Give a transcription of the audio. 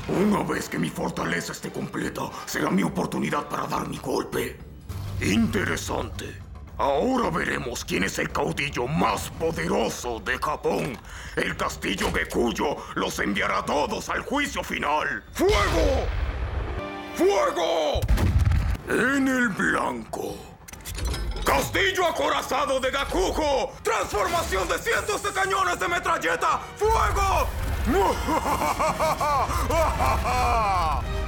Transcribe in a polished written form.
Una vez que mi fortaleza esté completa, será mi oportunidad para dar mi golpe. Interesante. Ahora veremos quién es el caudillo más poderoso de Japón. El castillo Gekuyo los enviará a todos al juicio final. ¡Fuego! ¡Fuego! En el blanco. ¡Castillo acorazado de Gakujo! ¡Transformación de cientos de cañones de metralleta! ¡Fuego!